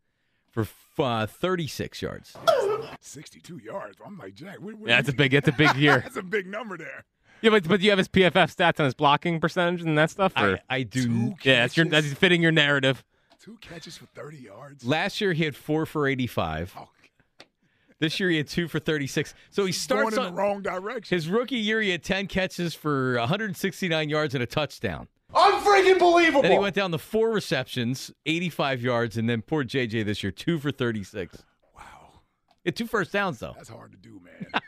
for uh, thirty-six yards. sixty-two yards. I'm like, Jack. What, what Yeah, that's a big. That's a big year. That's a big number there. Yeah, but but do you have his P F F stats on his blocking percentage and that stuff? Or? I, I do. Two Yeah, that's your that's fitting your narrative. Two catches for thirty yards. Last year he had four for eighty-five. Oh, This year he had two for thirty-six. So he starts going in on, the wrong direction. His rookie year he had ten catches for one hundred sixty-nine yards and a touchdown. Unfreaking believable. Then he went down to four receptions, eighty-five yards, and then poor J J this year, two for thirty-six. Wow. He had two first downs, though. That's hard to do,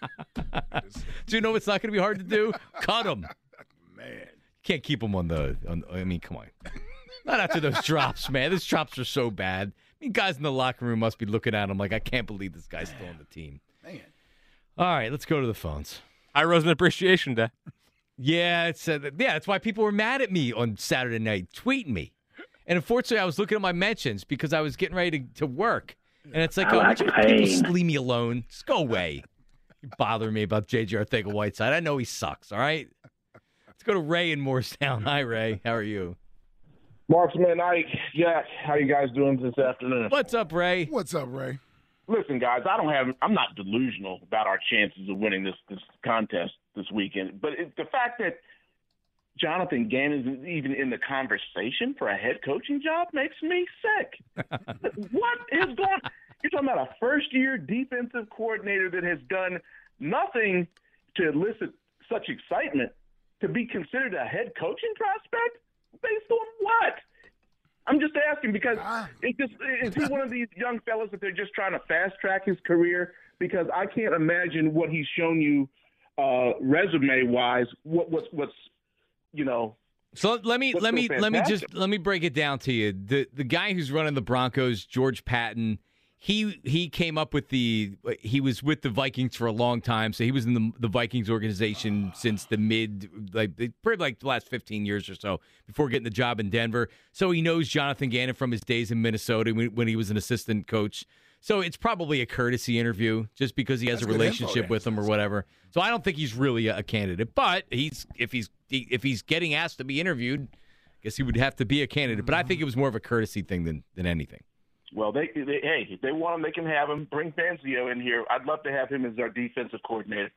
man. Do you know what's not going to be hard to do? Cut him. Man. Can't keep him on the, on, I mean, come on. Not after those drops, man. Those drops are so bad. I mean, guys in the locker room must be looking at him like, I can't believe this guy's still on the team. Man. All right, let's go to the phones. Hi, Roseman Appreciation Day. Yeah, it's uh, yeah, that's why people were mad at me on Saturday night, tweeting me. And unfortunately, I was looking at my mentions because I was getting ready to, to work. And it's like, oh, like people just leave me alone. Just go away. You bother me about J J Arcega-Whiteside. I know he sucks, all right? Let's go to Ray in Morristown. Hi, Ray. How are you? Marksman, Ike, Jack, how you guys doing this afternoon? What's up, Ray? What's up, Ray? Listen, guys, I don't have, I'm not delusional about our chances of winning this this contest this weekend, but it, the fact that Jonathan Gannon is even in the conversation for a head coaching job makes me sick. What is going? You're talking about a first-year defensive coordinator that has done nothing to elicit such excitement to be considered a head coaching prospect. Based on what? I'm just asking because it just is he one of these young fellas that they're just trying to fast track his career? Because I can't imagine what he's shown you uh, resume wise. What what's what's you know. So let me what's let so me fantastic? let me just let me break it down to you. The the guy who's running the Broncos, George Patton, he he came up with the he was with the Vikings for a long time, so he was in the the Vikings organization since the mid like pretty like the last fifteen years or so before getting the job in Denver. So he knows Jonathan Gannon from his days in Minnesota when, when he was an assistant coach. So it's probably a courtesy interview just because he has That's a good relationship info, with him or whatever. So I don't think he's really a, a candidate, but he's if he's if he's getting asked to be interviewed, I guess he would have to be a candidate. But I think it was more of a courtesy thing than than anything. Well, they, they hey, if they want him, they can have him. Bring Fangio in here. I'd love to have him as our defensive coordinator.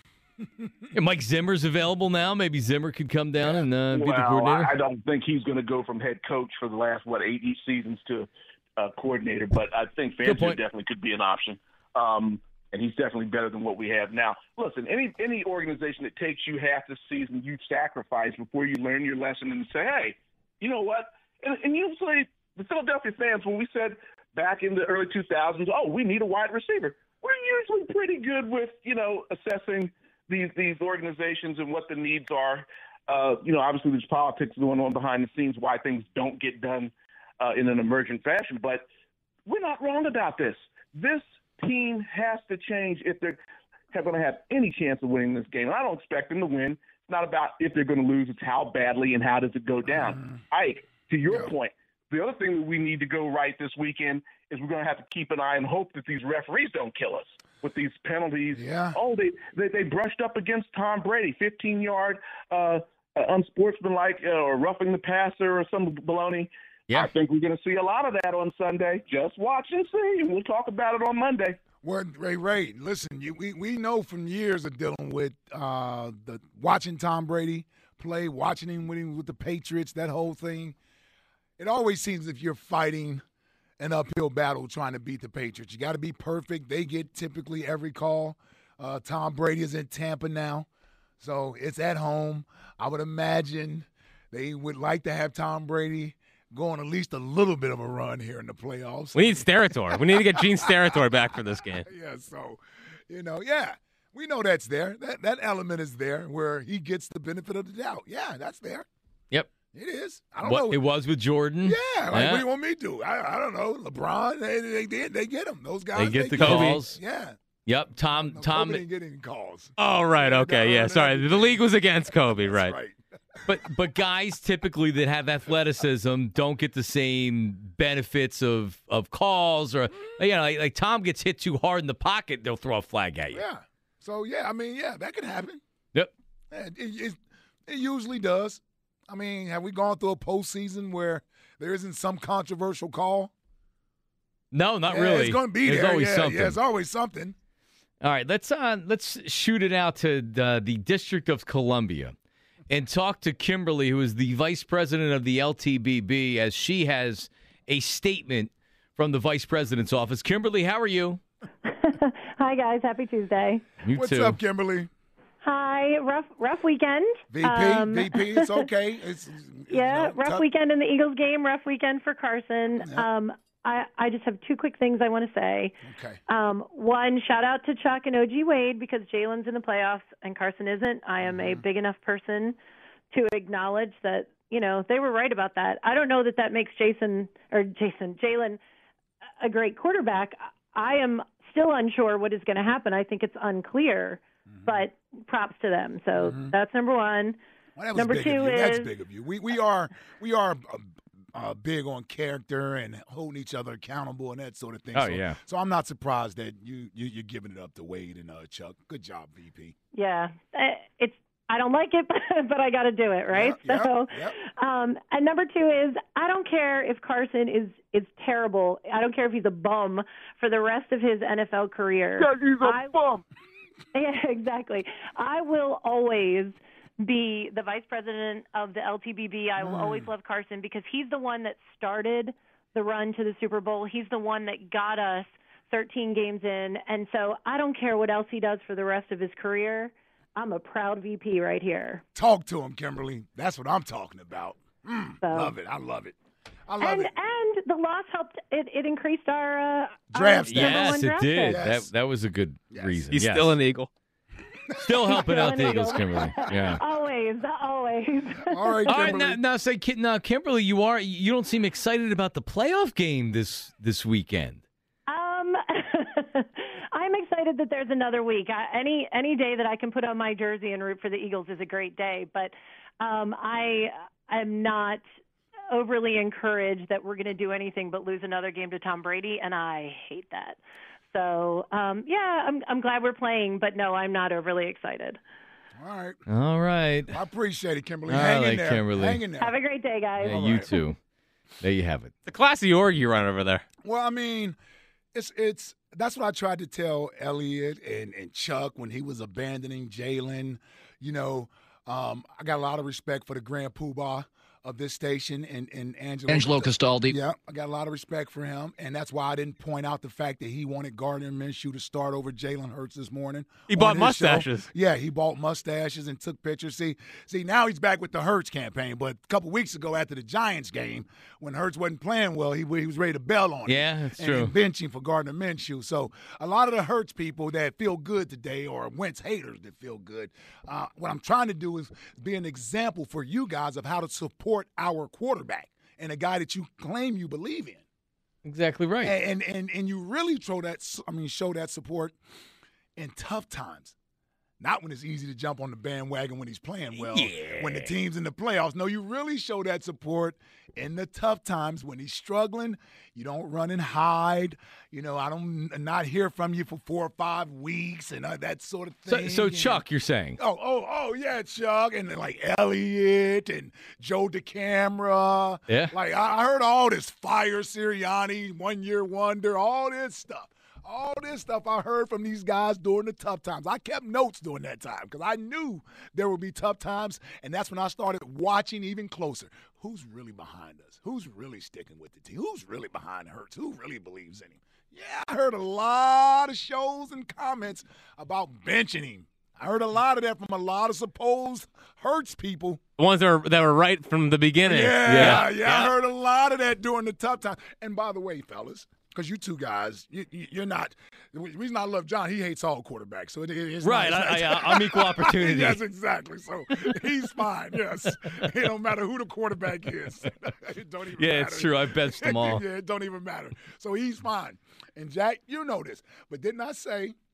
And Mike Zimmer's available now. Maybe Zimmer could come down and uh, be well, the coordinator. I, I don't think he's going to go from head coach for the last, what, eight seasons to uh, coordinator. But I think Fangio definitely could be an option. Um, and he's definitely better than what we have now. Listen, any any organization that takes you half the season, you sacrifice before you learn your lesson and say, hey, you know what? And, and usually – the Philadelphia fans, when we said back in the early two thousands, oh, we need a wide receiver, we're usually pretty good with, you know, assessing these these organizations and what the needs are. Uh, you know, obviously there's politics going on behind the scenes, why things don't get done uh, in an emergent fashion. But we're not wrong about this. This team has to change if they're going to have any chance of winning this game. And I don't expect them to win. It's not about if they're going to lose. It's how badly and how does it go down. Mm-hmm. Ike, to your yeah. point, the other thing that we need to go right this weekend is we're going to have to keep an eye and hope that these referees don't kill us with these penalties. Yeah. Oh, they, they, they brushed up against Tom Brady, fifteen-yard uh, uh, unsportsmanlike uh, or roughing the passer or some baloney. Yeah. I think we're going to see a lot of that on Sunday. Just watch and see, and we'll talk about it on Monday. Well, Ray, Ray, listen, you, we, we know from years of dealing with uh, the watching Tom Brady play, watching him winning with the Patriots, that whole thing. It always seems if you're fighting an uphill battle trying to beat the Patriots. You got to be perfect. They get typically every call. Uh, Tom Brady is in Tampa now, so it's at home. I would imagine they would like to have Tom Brady go on at least a little bit of a run here in the playoffs. We need Steratore. We need to get Gene Steratore back for this game. Yeah, so, you know, yeah, we know that's there. That, that element is there where he gets the benefit of the doubt. Yeah, that's there. Yep. It is. I don't what, know. It was with Jordan. Yeah. Like, yeah. what do you want me to do? I, I don't know. LeBron, they they did. They, they get them. Those guys. They get they the get calls. Them. Yeah. Yep. Tom. No, Tom Kobe didn't get any calls. Oh, right. Okay. Yeah. Sorry. The league was against Kobe. Right. right. But but guys typically that have athleticism don't get the same benefits of, of calls or you know like, like Tom gets hit too hard in the pocket, they'll throw a flag at you. Yeah. So yeah, I mean yeah, that could happen. Yep. Yeah, it, it, it usually does. I mean, have we gone through a postseason where there isn't some controversial call? No, not yeah, really. It's going to be There's there. always yeah, something. Yeah, it's always something. All right, let's uh, let's shoot it out to the, the District of Columbia and talk to Kimberly, who is the vice president of the L T B B, as she has a statement from the vice president's office. Kimberly, how are you? Hi, guys. Happy Tuesday. You What's too. up, Kimberly? Hi. Rough rough weekend. V P, Um, V P, it's okay. It's, yeah, you know, rough tough. weekend in the Eagles game, rough weekend for Carson. Yeah. Um, I, I just have two quick things I want to say. Okay. Um, one, shout out to Chuck and O G Wade because Jalen's in the playoffs and Carson isn't. I am Mm-hmm. a big enough person to acknowledge that, you know, they were right about that. I don't know that that makes Jason or Jason, Jalen a great quarterback. I am still unsure what is going to happen. I think it's unclear, mm-hmm. but props to them. So Mm-hmm. that's number one. Well, that was number big two of you. is That's big of you. We we are we are uh, uh, big on character and holding each other accountable and that sort of thing. Oh, so, yeah. So I'm not surprised that you, you you're giving it up to Wade and uh, Chuck. Good job, V P. Yeah, Uh, it's. I don't like it, but I got to do it, right? Yep, so, yep. Um, and number two is I don't care if Carson is is terrible. I don't care if he's a bum for the rest of his N F L career. Yeah, he's a I, bum. Yeah, exactly. I will always be the vice president of the L T B B. I will Mm. always love Carson because he's the one that started the run to the Super Bowl. He's the one that got us thirteen games in. And so I don't care what else he does for the rest of his career. I'm a proud V P right here. Talk to him, Kimberly. That's what I'm talking about. Mm, So- love it. I love it. I love And it. and the loss helped. It, it increased our uh, Draft our number Yes, one it draft did. pick. Yes. That that was a good Yes. reason. He's Yes. still an Eagle. Still helping Still out an the Eagle. Eagles, Kimberly. Yeah. Always, always. All right, All right, Kimberly. now, now say, Ki- now, Kimberly, you are you don't seem excited about the playoff game this this weekend. Um, excited that there's another week. I, any any day that I can put on my jersey and root for the Eagles is a great day. But um, I am not overly encouraged that we're going to do anything but lose another game to Tom Brady, and I hate that. So, um, yeah, I'm I'm glad we're playing, but no, I'm not overly excited. All right. All right. I appreciate it, Kimberly. I Hang like in there. Kimberly. Hang in there. Have a great day, guys. Yeah, you too. There you have it. The classy org you run over there. Well, I mean, it's it's that's what I tried to tell Elliot and, and Chuck when he was abandoning Jalen. You know, um, I got a lot of respect for the Grand Poobah of this station and, and Angelo. Angelo Castaldi. Yeah, I got a lot of respect for him, and that's why I didn't point out the fact that he wanted Gardner Minshew to start over Jalen Hurts this morning. He bought his mustaches. show. Yeah, he bought mustaches and took pictures. See, see, now he's back with the Hurts campaign, but a couple weeks ago after the Giants game, when Hurts wasn't playing well, he, he was ready to bail on him. Yeah, that's and, true. And benching for Gardner Minshew. So a lot of the Hurts people that feel good today, or Wentz haters that feel good, uh, what I'm trying to do is be an example for you guys of how to support our quarterback. Quarterback and a guy that you claim you believe in. Exactly right. And and and you really show that I mean show that support in tough times. Not when it's easy to jump on the bandwagon when he's playing well. Yeah. When the team's in the playoffs. No, you really show that support in the tough times when he's struggling. You don't run and hide. You know, I don't not hear from you for four or five weeks and uh, that sort of thing. So, so and, Chuck, you're saying? Oh, oh, oh, yeah, Chuck, and then like Elliot and Joe DeCamera. Yeah. Like I heard all this Fire Sirianni, One Year Wonder, all this stuff. All this stuff I heard from these guys during the tough times. I kept notes during that time because I knew there would be tough times, and that's when I started watching even closer. Who's really behind us? Who's really sticking with the team? Who's really behind Hurts? Who really believes in him? Yeah, I heard a lot of shows and comments about benching him. I heard a lot of that from a lot of supposed Hurts people. The ones that were, that were right from the beginning. Yeah, yeah, yeah, yeah. I heard a lot of that during the tough time. And by the way, fellas, because you two guys, you, you, you're not – the reason I love John, he hates all quarterbacks. So it, it's right, not, I, I, I'm equal opportunity. Yes, exactly. So he's fine, yes. It don't matter who the quarterback is. It don't even yeah, matter. It's true. I've benched them all. Yeah, it don't even matter. So he's fine. And, Jack, you know this. But didn't I say –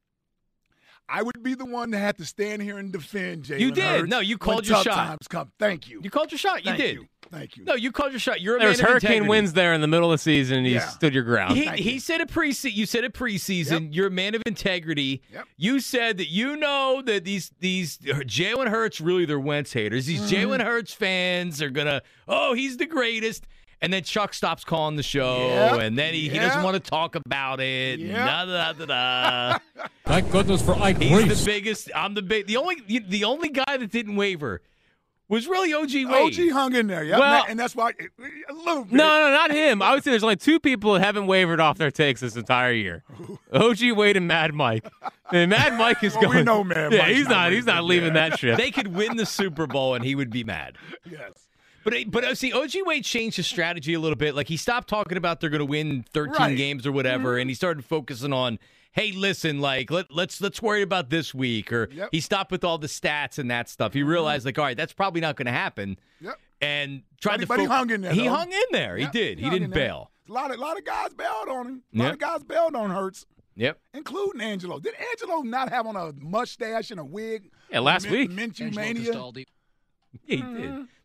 I would be the one that had to stand here and defend Jalen You did. Hurts No, you when called your tough shot. times come. Thank you. You called your shot. You Thank did. You. Thank you. No, you called your shot. You're a There was man of hurricane integrity. winds there in the middle of the season, and you Yeah. stood your ground. He, Thank he you. said it pre-season. You said it preseason. Yep. You're a man of integrity. Yep. You said that you know that these these Jalen Hurts really they're Wentz haters. These Mm-hmm. Jalen Hurts fans are gonna oh he's the greatest. And then Chuck stops calling the show, Yep. and then he, he Yep. doesn't want to talk about it. Yep. Da, da, da, da. Thank goodness for Ike He's Reese. the biggest. I'm the big. The only the only guy that didn't waver was really O G Wade. O G hung in there, yeah, Well- and that's why a little bit. No, no, not him. I would say there's only two people that haven't wavered off their takes this entire year: O G Wade and Mad Mike. And Mad Mike is Well, we going. know Mad Yeah, Mike's he's not not. He's not wavering, leaving yeah. that ship. They could win the Super Bowl, and he would be mad. Yes. But but uh, see, O G Wade changed his strategy a little bit. Like he stopped talking about they're going to win thirteen Right. games or whatever, Mm-hmm. and he started focusing on, hey, listen, like let let's let's worry about this week. Or Yep. he stopped with all the stats and that stuff. He realized like, all right, that's probably not going to happen. Yep. And tried But he- to. but he fo- hung in there, He though. hung in there. Yep, He did. He, hung in didn't there. bail. A lot of, lot of guys bailed on him. A lot Yep. of guys bailed on Hurts, Yep. including Angelo. Did Angelo not have on a mustache and a wig? Yeah, last week. Minshew Mania. Yeah, he Mm-hmm. did.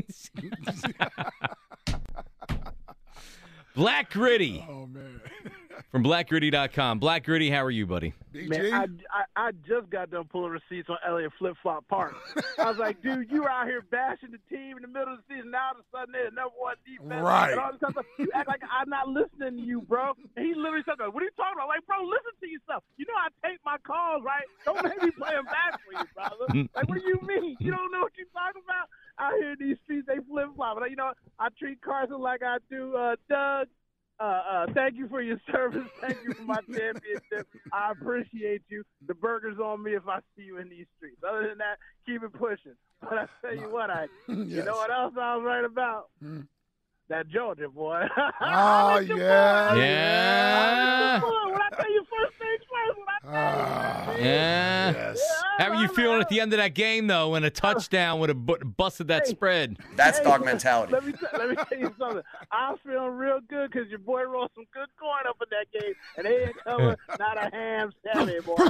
Black Gritty Oh, man. from black gritty dot com. Black Gritty, how are you, buddy? B G? Man, I, I, I just got done pulling receipts on Elliott Flip Flop Park. I was like, dude, you were out here bashing the team in the middle of the season. Now all of a sudden they're the number one defense. Right. And all this stuff. You act like I'm not listening to you, bro. And he literally said, what are you talking about? Like, bro, listen to yourself. You know I tape my calls, right? Don't make me play them back for you, brother. Like, what do you mean? You don't know what you're talking about? Out here in these streets, they flip-flop. You know, I treat Carson like I do uh, Doug. Uh, uh, thank you for your service. Thank you for my championship. I appreciate you. The burger's on me if I see you in these streets. Other than that, keep it pushing. But I tell you what, I you Yes. know what else I was right about? Hmm. That Georgia boy. Oh, yeah. Yeah. When I say your first things first when I Ah, Yeah. yes. How are you feeling at the end of that game, though, when a touchdown would have bu- busted that spread? That's Hey, dog mentality. Let me, t- let me tell you something. I was feeling real good because your boy rolled some good coin up in that game, and they ain't coming not a ham sandwich, boy.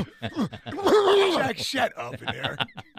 So, Jack, shut up in there.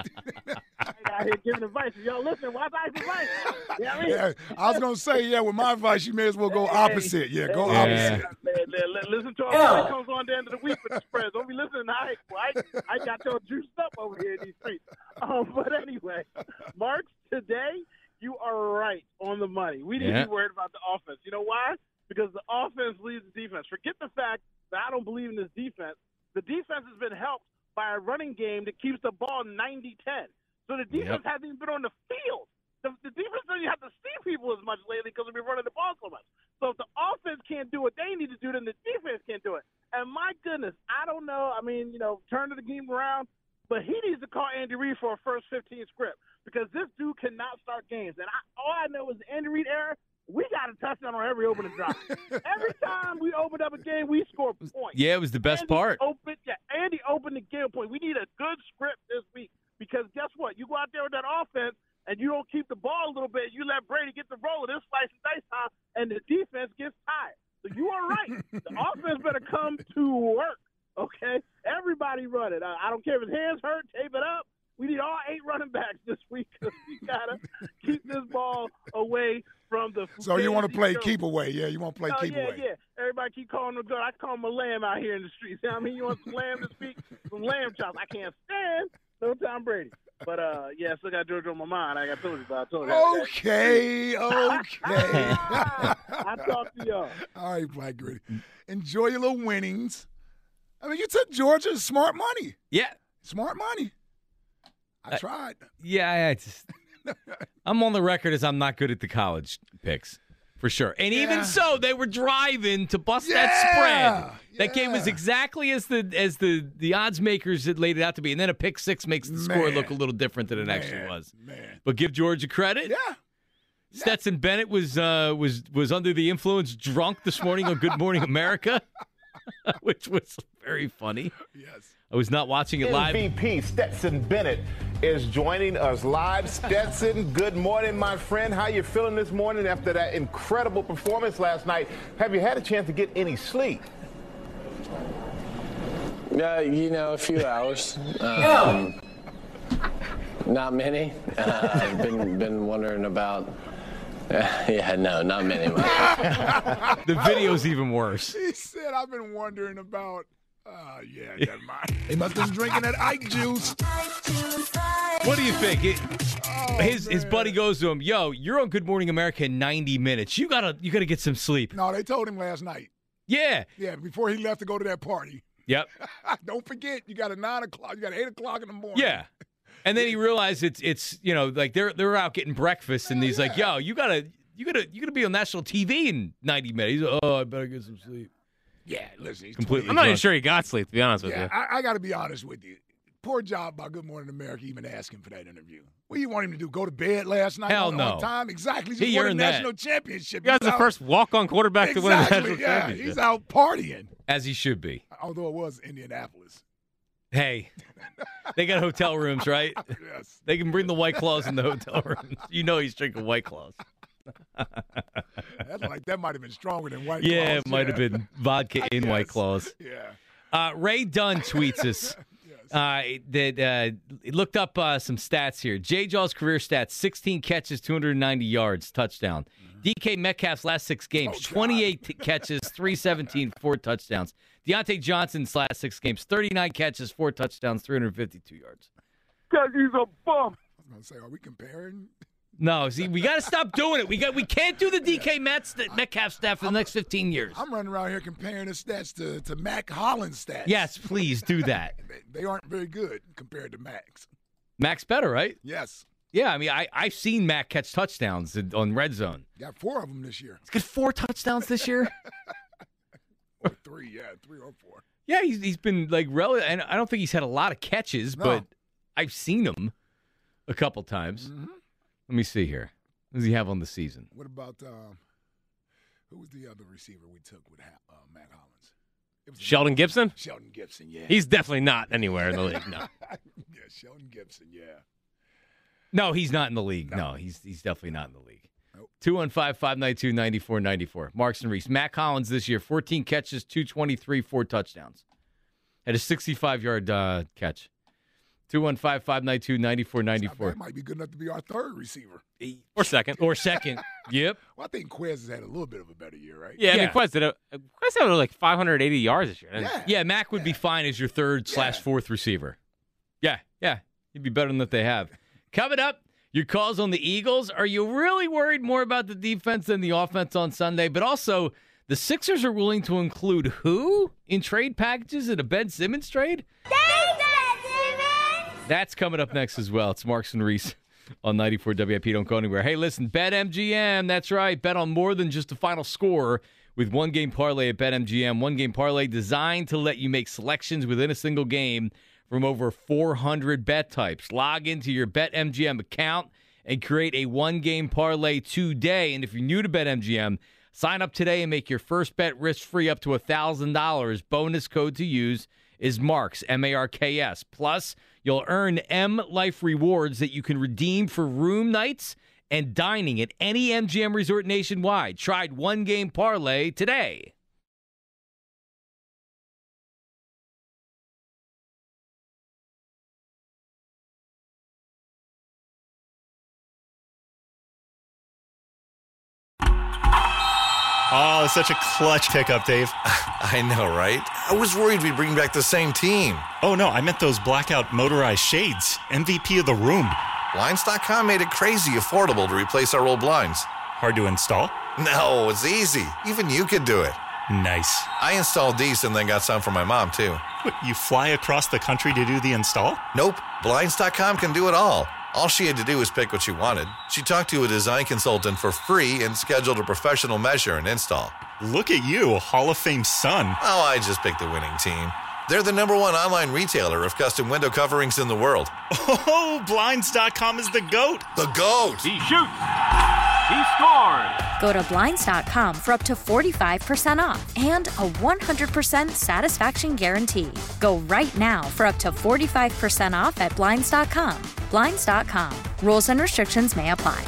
I ain't out here giving advice. If y'all listen, watch Ike's advice. You know what I mean? Yeah, I was gonna say, yeah, with my advice, you may as well go Hey, opposite. Yeah, go hey, opposite. Man, li- li- listen to our boy comes on the end of the week with the spreads. Don't be listening to Ike. Boy. I, I got y'all juiced up over here in these streets. Um, but anyway, Marks, today you are right on the money. We need Yeah. to be worried about the offense. You know why? Because the offense leads the defense. Forget the fact that I don't believe in this defense. The defense has been helped by a running game that keeps the ball ninety ten. So the defense Yep. hasn't even been on the field. The, the defense doesn't have to see people as much lately because we've been running the ball so much. So if the offense can't do what they need to do, then the defense can't do it. And my goodness, I don't know. I mean, you know, turn the game around, but he needs to call Andy Reid for a first fifteen script because this dude cannot start games. And I, all I know is the Andy Reid era, we got a touchdown on every opening drive. Every time we opened up a game, we scored points. Yeah, it was the best Andy part. Opened, yeah, Andy opened the game point. We need a good script this week because guess what? You go out there with that offense and you don't keep the ball a little bit. You let Brady get the roll of this slice and dice time, and the defense gets tired. So you are right. The offense better come to work, okay? Everybody run it. I, I don't care if his hands hurt, tape it up. We need all eight running backs this week because we got to keep this ball away from the So you want to play Jones. keep away? Yeah, you want to play Oh, keep yeah, away. yeah. Everybody keep calling him good. I call him a lamb out here in the streets. You know what I mean? You want some lamb this week? Some lamb chops. I can't stand no Tom Brady. But, uh, yeah, I still got Georgia on my mind. Like I told you, but I told you. Okay, okay. I talk to y'all. All right, Black Gritty. Enjoy your little winnings. I mean, you took Georgia. Smart money. Yeah. Smart money. I Uh, tried. Yeah, I just, I'm on the record as I'm not good at the college picks, for sure. And Yeah. even so, they were driving to bust Yeah, that spread. That game was yeah. exactly as the as the, the odds makers had laid it out to be. And then a pick six makes the score Man. look a little different than it Man, actually was. Man. But give Georgia credit. Yeah. Stetson Bennett was uh, was was under the influence, drunk this morning on Good Morning America, which was very funny. Yes. I was not watching it live. M V P Stetson Bennett is joining us live. Stetson, good morning, my friend. How you feeling this morning after that incredible performance last night? Have you had a chance to get any sleep? Yeah, you know, a few hours. Um, not many. Uh, I've been been wondering about. Uh, yeah, no, not many. The video's even worse. He said, I've been wondering about. Uh, yeah, never mind. He must have been drinking that Ike juice. What do you think? It, Oh, his his buddy goes to him, "Yo, you're on Good Morning America in ninety minutes. You gotta you gotta get some sleep." No, they told him last night. Yeah. Yeah, before he left to go to that party. Yep. Don't forget, you got a nine o'clock. You got eight o'clock in the morning. Yeah. And then he realized it's it's you know like they're they're out getting breakfast, and he's like, "Yo, you gotta you gotta you gotta be on national T V in ninety minutes." He's like, "Oh, I better get some sleep." Yeah, listen, he's Completely I'm not even drunk. sure he got sleep, to be honest with Yeah, you. I, I got to be honest with you. Poor job by Good Morning America even asking for that interview. What do you want him to do? Go to bed last night Hell on, no. on time? Exactly. Just He won a earned that. national championship. You guys He's the out- first walk-on quarterback to win a Exactly, national yeah, championship. he's out partying. As he should be. Although it was Indianapolis. Hey, they got hotel rooms, right? Yes. They can bring the White Claws in the hotel rooms. You know he's drinking White Claws. That's like that might have been stronger than White Yeah, Claws. it might have been vodka in White Yes. Claws. Yeah. Uh, Ray Dunn tweets us uh, that uh, he looked up uh, some stats here. J. Jaw's career stats: sixteen catches, two hundred ninety yards, touchdown. D K Metcalf's last six games: twenty-eight t- catches, three seventeen, four touchdowns. Deontay Johnson's last six games: thirty-nine catches, four touchdowns, three hundred fifty-two yards. Because he's a bum. I was gonna say, are we comparing? No, see, we got to stop doing it. We got, we can't do the D K Metz, Metcalf stat for the next fifteen years. I'm running around here comparing the stats to, to Mac Hollins' stats. Yes, please do that. They, they aren't very good compared to Mac's. Mac's better, right? Yes. Yeah, I mean, I, I've seen Mac catch touchdowns in- on red zone. Got four of them this year. He's got four touchdowns this year. Or three, yeah, three or four. Yeah, he's he's been like relative, and I don't think he's had a lot of catches, No. but I've seen him a couple times. Mm-hmm. Let me see here. What does he have on the season? What about um, who was the other receiver we took with ha- uh, Mac Hollins? Sheldon Gibson? Sheldon Gibson, yeah. He's definitely not anywhere in the league, no. yeah, Sheldon Gibson, yeah. No, he's not in the league. No, no he's he's definitely not in the league. Nope. two one five, five nine two, nine four nine four. Marks and Reese. Matt Collins this year, fourteen catches, two twenty-three, four touchdowns. Had a sixty-five-yard uh, catch. two one five, five nine two, nine four nine four. That might be good enough to be our third receiver. Or second. Or second. Yep. Well, I think Quez has had a little bit of a better year, right? Yeah, yeah. I mean, Quez did a, Quez had like five hundred eighty yards this year. Yeah, yeah Mac would yeah. be fine as your third yeah. slash fourth receiver. Yeah, yeah. He'd be better than that they have. Coming up, your calls on the Eagles. Are you really worried more about the defense than the offense on Sunday? But also, the Sixers are willing to include who in trade packages in a Ben Simmons trade? That's coming up next as well. It's Marks and Reese on ninety-four W I P. Don't go anywhere. Hey, listen, BetMGM. That's right. Bet on more than just the final score with one-game parlay at BetMGM. One-game parlay designed to let you make selections within a single game from over four hundred bet types. Log into your BetMGM account and create a one-game parlay today. And if you're new to BetMGM, sign up today and make your first bet risk-free up to one thousand dollars. Bonus code to use is Marks, M A R K S. Plus, you'll earn M Life rewards that you can redeem for room nights and dining at any M G M resort nationwide. Try one-game parlay today. Oh, such a clutch pickup, Dave. I know, right? I was worried we'd bring back the same team. Oh, no, I meant those blackout motorized shades. M V P of the room. Blinds dot com made it crazy affordable to replace our old blinds. Hard to install? No, it's easy. Even you could do it. Nice. I installed these and then got some for my mom, too. What, you fly across the country to do the install? Nope. Blinds dot com can do it all. All she had to do was pick what she wanted. She talked to a design consultant for free and scheduled a professional measure and install. Look at you, Hall of Fame son. Oh, I just picked the winning team. They're the number one online retailer of custom window coverings in the world. Oh, Blinds dot com is the GOAT. The GOAT. He shoots. He scores. Go to Blinds dot com for up to forty-five percent off and a one hundred percent satisfaction guarantee. Go right now for up to forty-five percent off at Blinds dot com. Blinds dot com. Rules and restrictions may apply.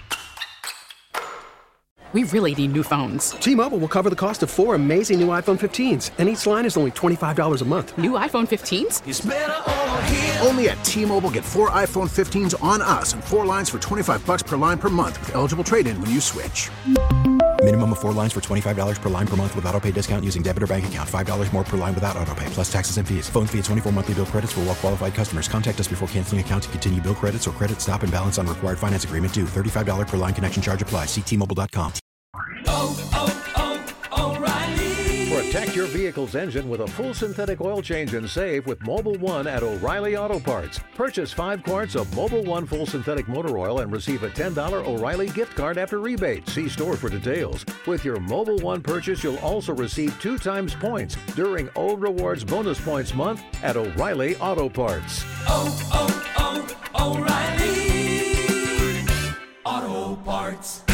We really need new phones. T-Mobile will cover the cost of four amazing new iPhone fifteens, and each line is only twenty-five dollars a month. New iPhone fifteens? It's better over here. Only at T-Mobile, get four iPhone fifteens on us and four lines for twenty-five dollars per line per month with eligible trade-in when you switch. Minimum of four lines for twenty-five dollars per line per month with autopay discount using debit or bank account. five dollars more per line without autopay, plus taxes and fees. Phone fee at twenty-four monthly bill credits for well-qualified customers. Contact us before canceling account to continue bill credits or credit stop and balance on required finance agreement due. thirty-five dollars per line connection charge applies. See T Mobile dot com. Oh, oh, oh, O'Reilly. Protect your vehicle's engine with a full synthetic oil change and save with Mobil One at O'Reilly Auto Parts. Purchase five quarts of Mobil One full synthetic motor oil and receive a ten dollars O'Reilly gift card after rebate. See store for details. With your Mobil One purchase, you'll also receive two times points during O Rewards Bonus Points Month at O'Reilly Auto Parts. Oh, oh, oh, O'Reilly Auto Parts.